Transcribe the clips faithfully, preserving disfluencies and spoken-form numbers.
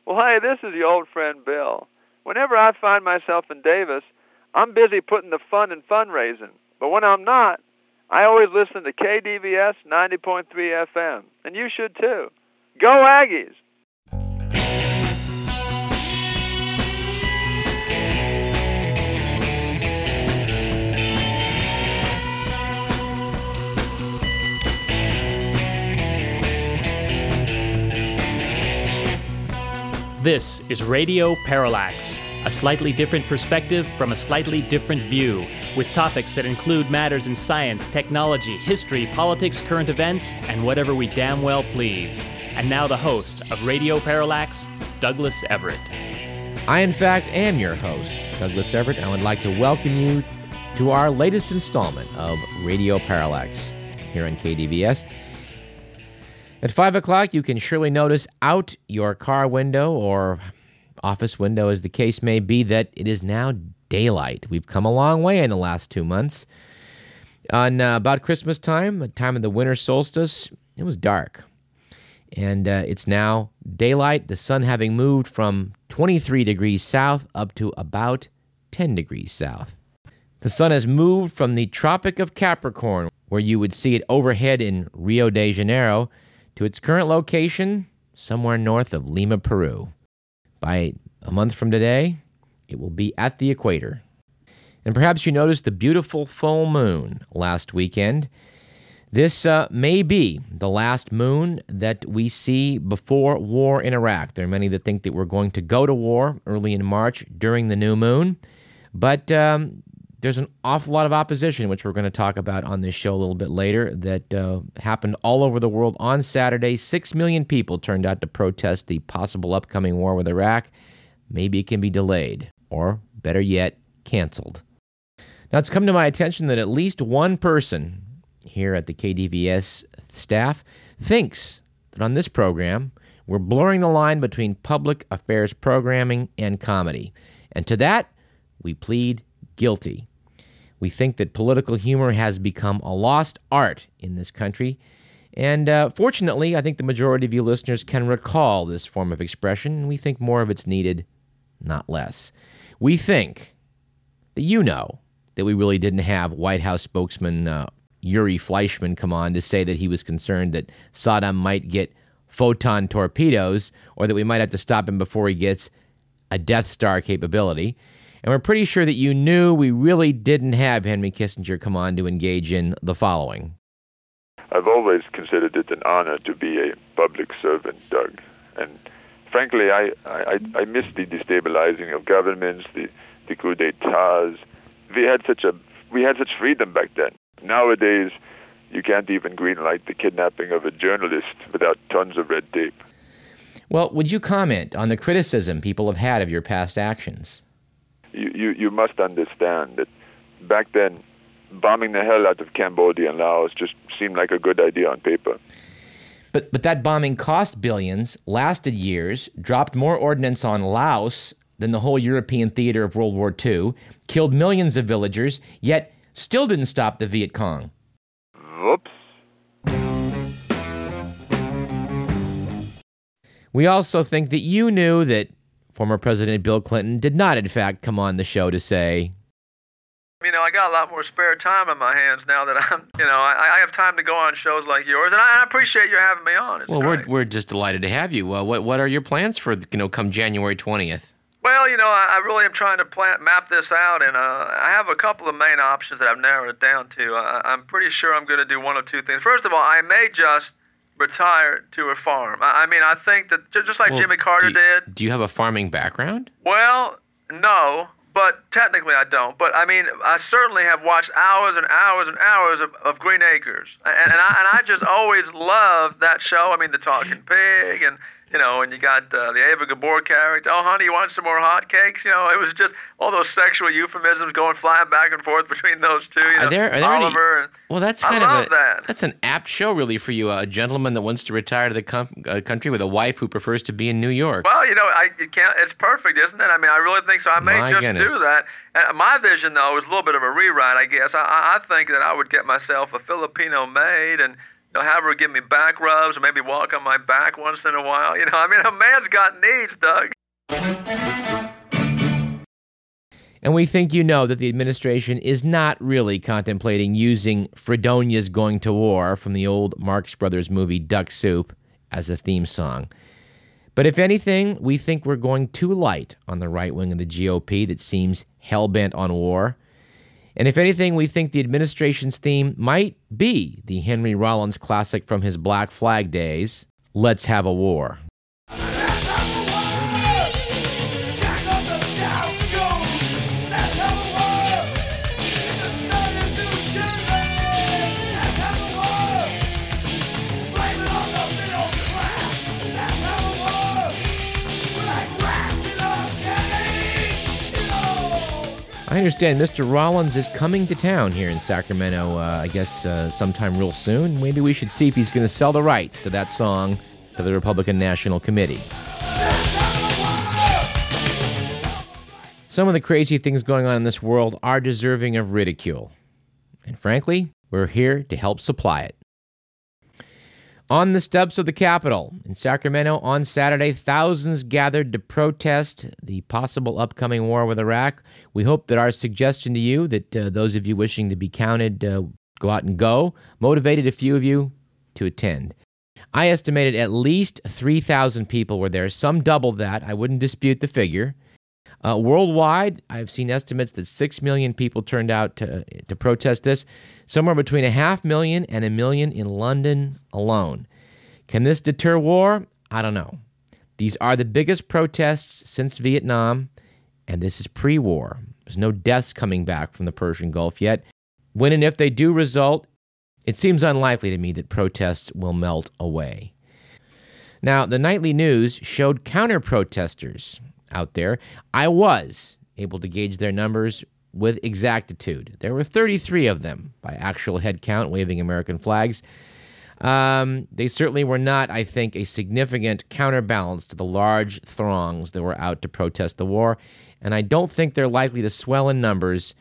Well, hey, this is your old friend Bill. Whenever I find myself in Davis, I'm busy putting the fun in fundraising. But when I'm not, I always listen to K D V S ninety point three F M, and you should too. Go Aggies! This is Radio Parallax, a slightly different perspective from a slightly different view, with topics that include matters in science, technology, history, politics, current events, and whatever we damn well please. And now the host of Radio Parallax, Douglas Everett. I, in fact, am your host, Douglas Everett, and I would like to welcome you to our latest installment of Radio Parallax here on K D V S. At five o'clock, you can surely notice out your car window or office window, as the case may be, that it is now daylight. We've come a long way in the last two months. On uh, about Christmas time, the time of the winter solstice, it was dark. And uh, it's now daylight, the sun having moved from twenty-three degrees south up to about ten degrees south. The sun has moved from the Tropic of Capricorn, where you would see it overhead in Rio de Janeiro, to its current location, somewhere north of Lima, Peru. By a month from today, it will be at the equator. And perhaps you noticed the beautiful full moon last weekend. This uh, may be the last moon that we see before war in Iraq. There are many that think that we're going to go to war early in March during the new moon. But um, there's an awful lot of opposition, which we're going to talk about on this show a little bit later, that uh, happened all over the world on Saturday. Six million people turned out to protest the possible upcoming war with Iraq. Maybe it can be delayed, or better yet, canceled. Now, it's come to my attention that at least one person here at the K D V S staff thinks that on this program, we're blurring the line between public affairs programming and comedy. And to that, we plead guilty. We think that political humor has become a lost art in this country, and uh, fortunately, I think the majority of you listeners can recall this form of expression, and we think more of it's needed, not less. We think that you know that we really didn't have White House spokesman uh, Yuri Fleischman come on to say that he was concerned that Saddam might get photon torpedoes, or that we might have to stop him before he gets a Death Star capability. And we're pretty sure that you knew we really didn't have Henry Kissinger come on to engage in the following. I've always considered it an honor to be a public servant, Doug. And frankly, I, I, I miss the destabilizing of governments, the, the coup d'etats. We had such a we had such freedom back then. Nowadays, you can't even greenlight the kidnapping of a journalist without tons of red tape. Well, would you comment on the criticism people have had of your past actions? You, you, you must understand that back then, bombing the hell out of Cambodia and Laos just seemed like a good idea on paper. But but that bombing cost billions, lasted years, dropped more ordnance on Laos than the whole European theater of World War Two, killed millions of villagers, yet still didn't stop the Viet Cong. Whoops. We also think that you knew that former President Bill Clinton did not, in fact, come on the show to say, you know, I got a lot more spare time on my hands now that I'm, you know, I, I have time to go on shows like yours, and I, I appreciate your having me on. It's well, great. we're we're just delighted to have you. Uh, what what are your plans for, you know, come January twentieth? Well, you know, I, I really am trying to plan, map this out, and uh, I have a couple of main options that I've narrowed it down to. I, I'm pretty sure I'm going to do one of two things. First of all, I may just retire to a farm. I, I mean, I think that just like well, Jimmy Carter do you, did. Do you have a farming background? Well, no. But technically I don't. But, I mean, I certainly have watched hours and hours and hours of, of Green Acres. And, and, I, and I just always loved that show. I mean, The Talking Pig and, you know, and you got uh, the Ava Gabor character. Oh, honey, you want some more hotcakes? You know, it was just all those sexual euphemisms going flying back and forth between those two. You know, are there, are there Oliver. Any, and, well, that's kind I of love a, that. That's an apt show, really, for you, a gentleman that wants to retire to the com- uh, country with a wife who prefers to be in New York. Well, you know, I it can't. It's perfect, isn't it? I mean, I really think so. I may My just goodness. do that. And my vision, though, is a little bit of a rewrite, I guess. I, I think that I would get myself a Filipino maid and You know, have her give me back rubs or maybe walk on my back once in a while. You know, I mean, a man's got needs, Doug. And we think you know that the administration is not really contemplating using Fredonia's Going to War from the old Marx Brothers movie Duck Soup as a theme song. But if anything, we think we're going too light on the right wing of the G O P that seems hell-bent on war. And if anything, we think the administration's theme might be the Henry Rollins classic from his Black Flag days, Let's Have a War. I understand Mister Rollins is coming to town here in Sacramento, uh, I guess uh, sometime real soon. Maybe we should see if he's going to sell the rights to that song to the Republican National Committee. Some of the crazy things going on in this world are deserving of ridicule. And frankly, we're here to help supply it. On the steps of the Capitol in Sacramento on Saturday, thousands gathered to protest the possible upcoming war with Iraq. We hope that our suggestion to you, that uh, those of you wishing to be counted uh, go out and go, motivated a few of you to attend. I estimated at least three thousand people were there, some double that. I wouldn't dispute the figure. Uh, worldwide, I've seen estimates that six million people turned out to, to protest this, somewhere between a half million and a million in London alone. Can this deter war? I don't know. These are the biggest protests since Vietnam, and this is pre-war. There's no deaths coming back from the Persian Gulf yet. When and if they do result, it seems unlikely to me that protests will melt away. Now, the nightly news showed counter-protesters out there. I was able to gauge their numbers with exactitude. There were thirty-three of them by actual head count waving American flags. Um, they certainly were not, I think, a significant counterbalance to the large throngs that were out to protest the war, and I don't think they're likely to swell in numbers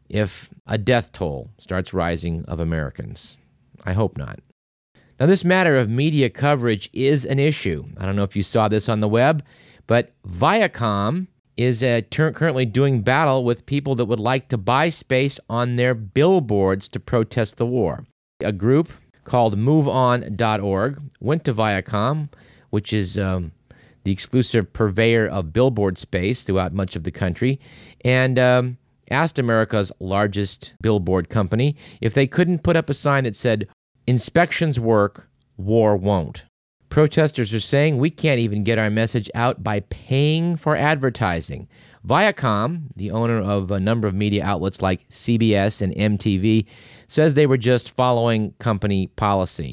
if a death toll starts rising of Americans. I hope not. Now, this matter of media coverage is an issue. I don't know if you saw this on the web, but Viacom is uh, ter- currently doing battle with people that would like to buy space on their billboards to protest the war. A group called move on dot org went to Viacom, which is um, the exclusive purveyor of billboard space throughout much of the country, and um, asked America's largest billboard company if they couldn't put up a sign that said, "Inspections work, war won't." Protesters are saying we can't even get our message out by paying for advertising. Viacom, the owner of a number of media outlets like C B S and M T V, says they were just following company policy.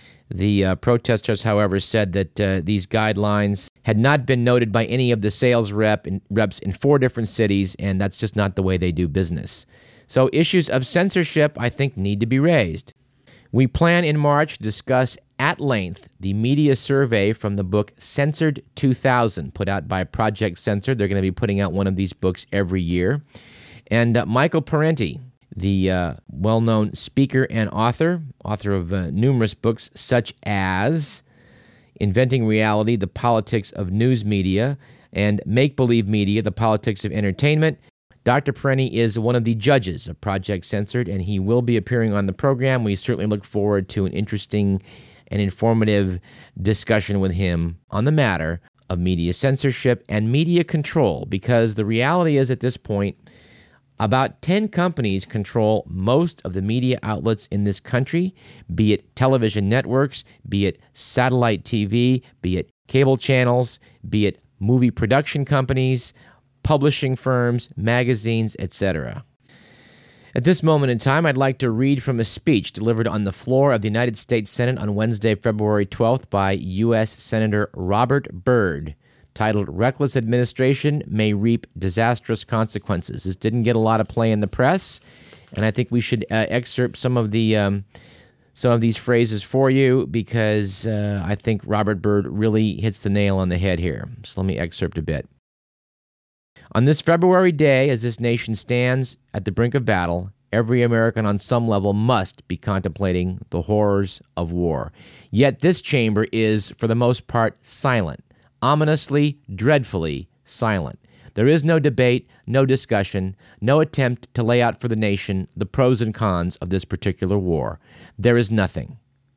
The uh, protesters, however, said that uh, these guidelines had not been noted by any of the sales rep in, reps in four different cities, and that's just not the way they do business. So issues of censorship, I think, need to be raised. We plan in March to discuss at length the media survey from the book Censored two thousand, put out by Project Censored. They're going to be putting out one of these books every year. And uh, Michael Parenti, the uh, well-known speaker and author, author of uh, numerous books such as Inventing Reality, The Politics of News Media, and Make-Believe Media, The Politics of Entertainment. Doctor Parenti is one of the judges of Project Censored, and he will be appearing on the program. We certainly look forward to an interesting and informative discussion with him on the matter of media censorship and media control, because the reality is at this point, about ten companies control most of the media outlets in this country, be it television networks, be it satellite T V, be it cable channels, be it movie production companies, publishing firms, magazines, et cetera. At this moment in time, I'd like to read from a speech delivered on the floor of the United States Senate on Wednesday, February twelfth by U S Senator Robert Byrd, titled "Reckless Administration May Reap Disastrous Consequences." This didn't get a lot of play in the press, and I think we should uh, excerpt some of the um, some of these phrases for you because uh, I think Robert Byrd really hits the nail on the head here. So let me excerpt a bit. On this February day, as this nation stands at the brink of battle, every American on some level must be contemplating the horrors of war. Yet this chamber is, for the most part, silent, ominously, dreadfully silent. There is no debate, no discussion, no attempt to lay out for the nation the pros and cons of this particular war. There is nothing.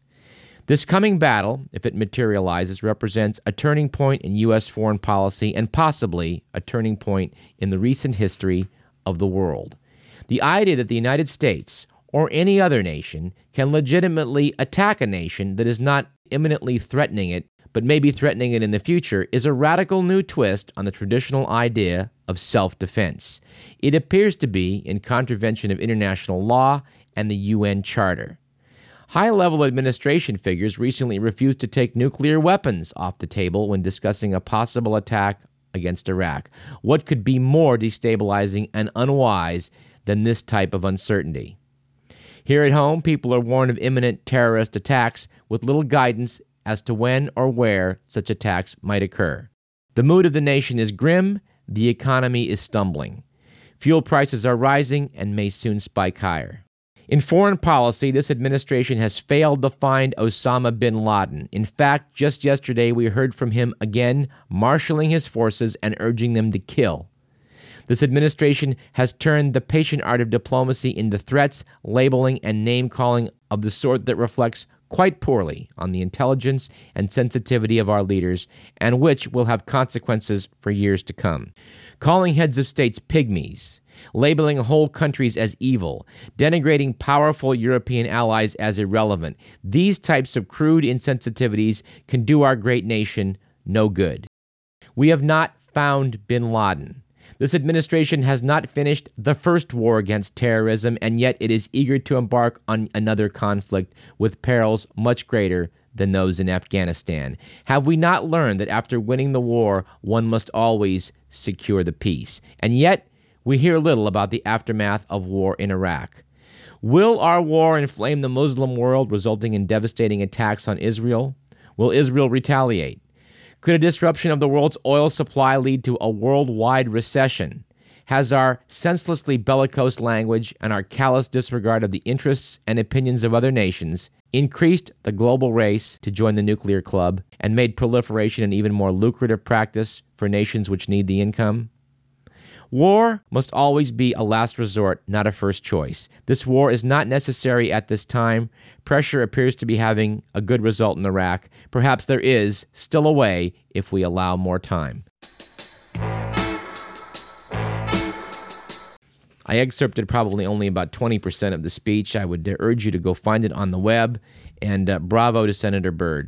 This coming battle, if it materializes, represents a turning point in U S foreign policy and possibly a turning point in the recent history of the world. The idea that the United States or any other nation can legitimately attack a nation that is not imminently threatening it, but may be threatening it in the future, is a radical new twist on the traditional idea of self-defense. It appears to be in contravention of international law and the U N Charter. High-level administration figures recently refused to take nuclear weapons off the table when discussing a possible attack against Iraq. What could be more destabilizing and unwise than this type of uncertainty? Here at home, people are warned of imminent terrorist attacks with little guidance as to when or where such attacks might occur. The mood of the nation is grim, the economy is stumbling. Fuel prices are rising and may soon spike higher. In foreign policy, this administration has failed to find Osama bin Laden. In fact, just yesterday we heard from him again, marshaling his forces and urging them to kill. This administration has turned the patient art of diplomacy into threats, labeling, and name-calling of the sort that reflects quite poorly on the intelligence and sensitivity of our leaders, and which will have consequences for years to come. Calling heads of states pygmies, labeling whole countries as evil, denigrating powerful European allies as irrelevant. These types of crude insensitivities can do our great nation no good. We have not found bin Laden. This administration has not finished the first war against terrorism, and yet it is eager to embark on another conflict with perils much greater than those in Afghanistan. Have we not learned that after winning the war, one must always secure the peace? And yet, we hear little about the aftermath of war in Iraq. Will our war inflame the Muslim world, resulting in devastating attacks on Israel? Will Israel retaliate? Could a disruption of the world's oil supply lead to a worldwide recession? Has our senselessly bellicose language and our callous disregard of the interests and opinions of other nations increased the global race to join the nuclear club and made proliferation an even more lucrative practice for nations which need the income? War must always be a last resort, not a first choice. This war is not necessary at this time. Pressure appears to be having a good result in Iraq. Perhaps there is still a way if we allow more time. I excerpted probably only about twenty percent of the speech. I would urge you to go find it on the web, and uh, bravo to Senator Byrd.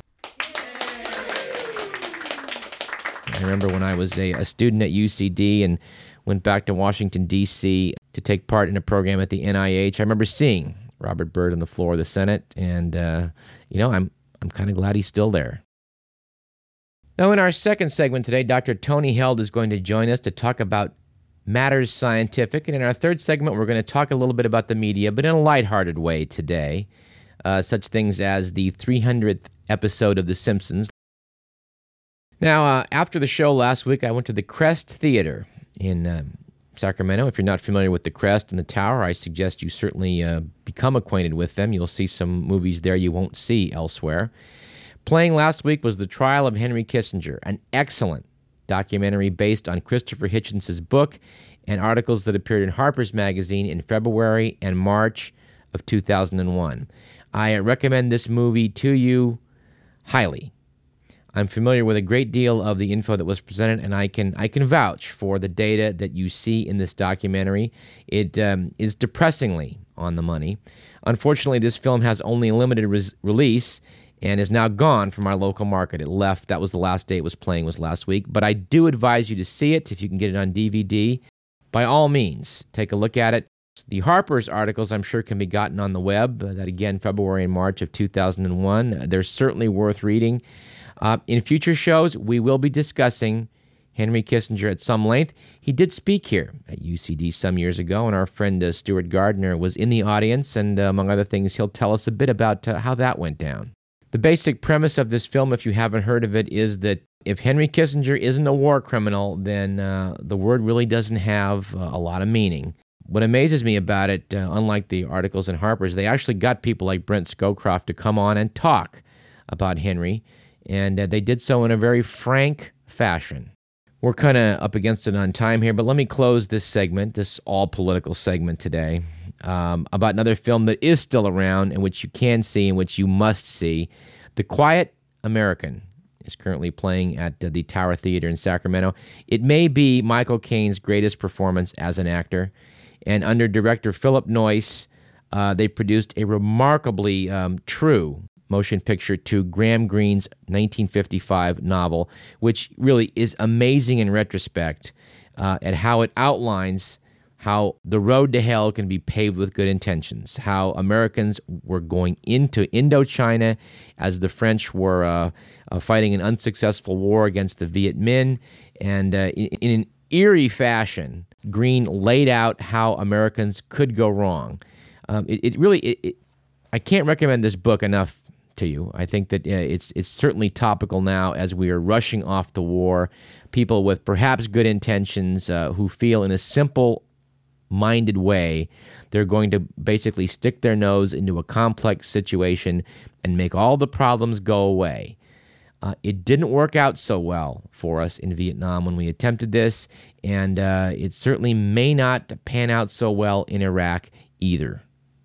I remember when I was a, a student at U C D and went back to Washington, D C to take part in a program at the N I H. I remember seeing Robert Byrd on the floor of the Senate, and, uh, you know, I'm I'm kind of glad he's still there. Now, in our second segment today, Doctor Tony Held is going to join us to talk about matters scientific, and in our third segment, we're going to talk a little bit about the media, but in a lighthearted way today, uh, such things as the three hundredth episode of The Simpsons. Now, uh, after the show last week, I went to the Crest Theater in uh, Sacramento. If you're not familiar with the Crest and the Tower, I suggest you certainly uh, become acquainted with them. You'll see some movies there you won't see elsewhere. Playing last week was The Trial of Henry Kissinger, an excellent documentary based on Christopher Hitchens' book and articles that appeared in Harper's Magazine in February and March of two thousand one. I recommend this movie to you highly. I'm familiar with a great deal of the info that was presented, and I can I can vouch for the data that you see in this documentary. It um, is depressingly on the money. Unfortunately, this film has only a limited res- release and is now gone from our local market. It left, that was the last day it was playing, was last week. But I do advise you to see it if you can get it on D V D. By all means, take a look at it. The Harper's articles, I'm sure, can be gotten on the web. Uh, that again, February and March of two thousand one. Uh, they're certainly worth reading. Uh, in future shows, we will be discussing Henry Kissinger at some length. He did speak here at U C D some years ago, and our friend uh, Stuart Gardner was in the audience, and uh, among other things, he'll tell us a bit about uh, how that went down. The basic premise of this film, if you haven't heard of it, is that if Henry Kissinger isn't a war criminal, then uh, the word really doesn't have uh, a lot of meaning. what amazes me about it, uh, unlike the articles in Harper's, they actually got people like Brent Scowcroft to come on and talk about Henry, and uh, they did so in a very frank fashion. We're kind of up against it on time here, but let me close this segment, this all-political segment today, um, about another film that is still around and which you can see and which you must see. The Quiet American is currently playing at uh, the Tower Theater in Sacramento. It may be Michael Caine's greatest performance as an actor, and under director Philip Noyce, uh, they produced a remarkably um, true motion picture to Graham Greene's nineteen fifty-five novel, which really is amazing in retrospect uh, at how it outlines how the road to hell can be paved with good intentions, how Americans were going into Indochina as the French were uh, uh, fighting an unsuccessful war against the Viet Minh, and uh, in, in an eerie fashion, Greene laid out how Americans could go wrong. Um, it, it really, it, it, I can't recommend this book enough to you. I think that uh, it's it's certainly topical now as we are rushing off the war. People with perhaps good intentions uh, who feel in a simple-minded way they're going to basically stick their nose into a complex situation and make all the problems go away. Uh, it didn't work out so well for us in Vietnam when we attempted this, and uh, it certainly may not pan out so well in Iraq either.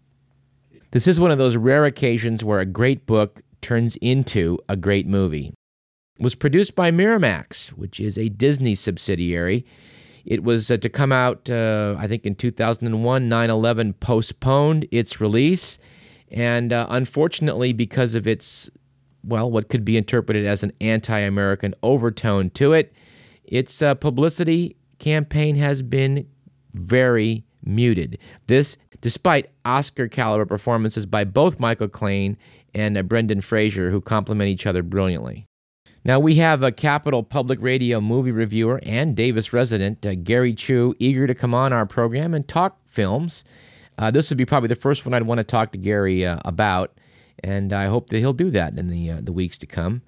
This is one of those rare occasions where a great book turns into a great movie. It was produced by Miramax, which is a Disney subsidiary. It was uh, to come out, uh, I think, in two thousand one. nine eleven postponed its release, and uh, unfortunately, because of its, well, what could be interpreted as an anti-American overtone to it, its uh, publicity campaign has been very muted. This, despite Oscar-caliber performances by both Michael Caine and uh, Brendan Fraser, who complement each other brilliantly. Now, we have a Capital Public Radio movie reviewer and Davis resident, uh, Gary Chu, eager to come on our program and talk films. Uh, this would be probably the first one I'd want to talk to Gary uh, about, and I hope that he'll do that in the uh, the weeks to come.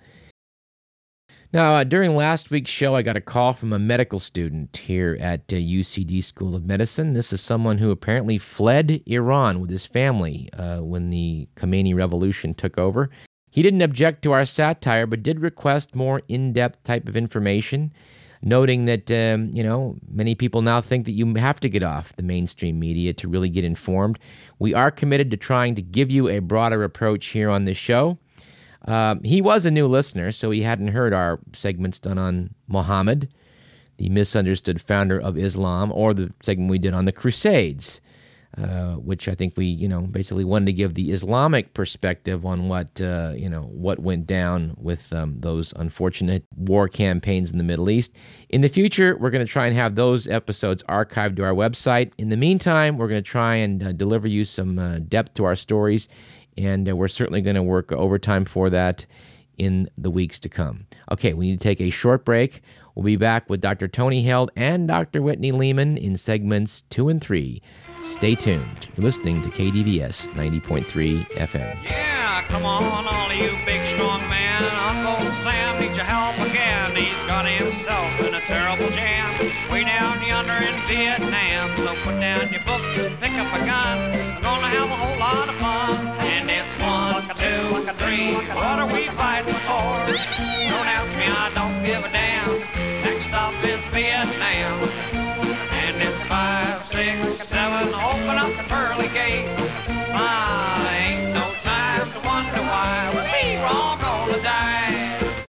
Now, uh, during last week's show, I got a call from a medical student here at uh, U C D School of Medicine. This is someone who apparently fled Iran with his family uh, when the Khomeini Revolution took over. He didn't object to our satire, but did request more in-depth type of information, noting that, um, you know, many people now think that you have to get off the mainstream media to really get informed. We are committed to trying to give you a broader approach here on this show. Um, he was a new listener, so he hadn't heard our segments done on Muhammad, the misunderstood founder of Islam, or the segment we did on the Crusades, uh, which I think we, you know, basically wanted to give the Islamic perspective on what, uh, you know, what went down with um, those unfortunate war campaigns in the Middle East. In the future, we're going to try and have those episodes archived to our website. In the meantime, we're going to try and uh, deliver you some uh, depth to our stories, and uh, we're certainly going to work overtime for that in the weeks to come. Okay, we need to take a short break. We'll be back with Doctor Tony Held and Doctor Whitney Lehman in segments two and three. Stay tuned. You're listening to K D V S ninety point three F M. Yeah, come on, all of you big strong men. Uncle Sam needs your help again. He's got himself in a terrible jam. Way down yonder in Vietnam. So put down your books and pick up a gun. We're gonna have a whole lot of fun. And it's one, two, three. What are we fighting for? Don't ask me, I don't give a damn.